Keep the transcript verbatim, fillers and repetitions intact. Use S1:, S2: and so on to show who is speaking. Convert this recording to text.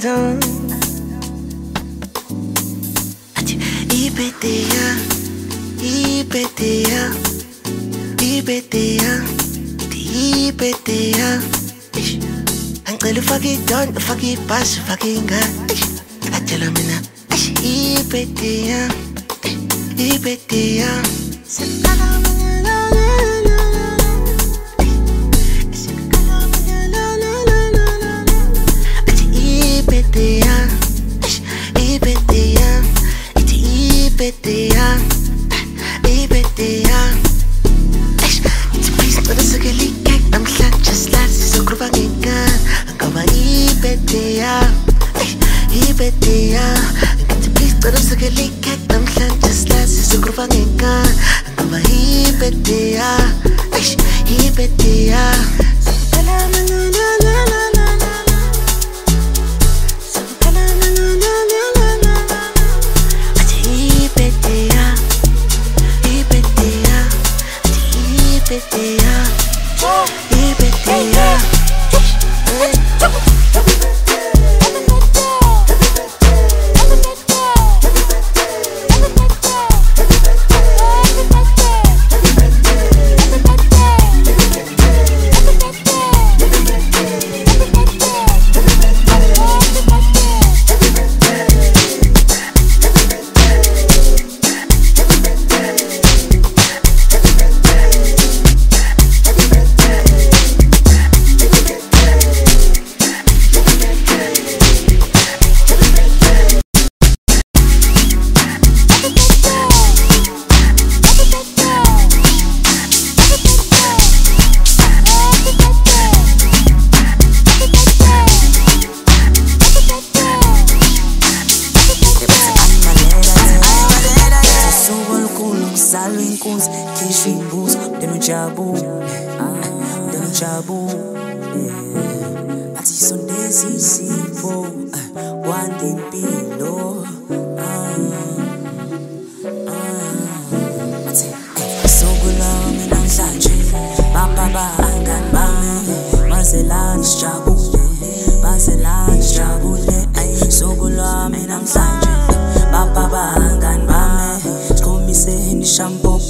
S1: dum. Ibetea, Ibetea, Ibetea, Ibetea. Angcela ufake idon, ufake ibhasi, ufake ingane. Atshela mina, Ibetea, Ibetea. Ibetea, Ibetea, Ibetea, Ibetea. It's a piece of the silly cake. I'm glad just like so grooving. Angaba Ibetea, Ibetea. It's a piece of the silly cake. I'm glad just like so grooving. Angaba Ibetea, Ibetea.
S2: Shampoo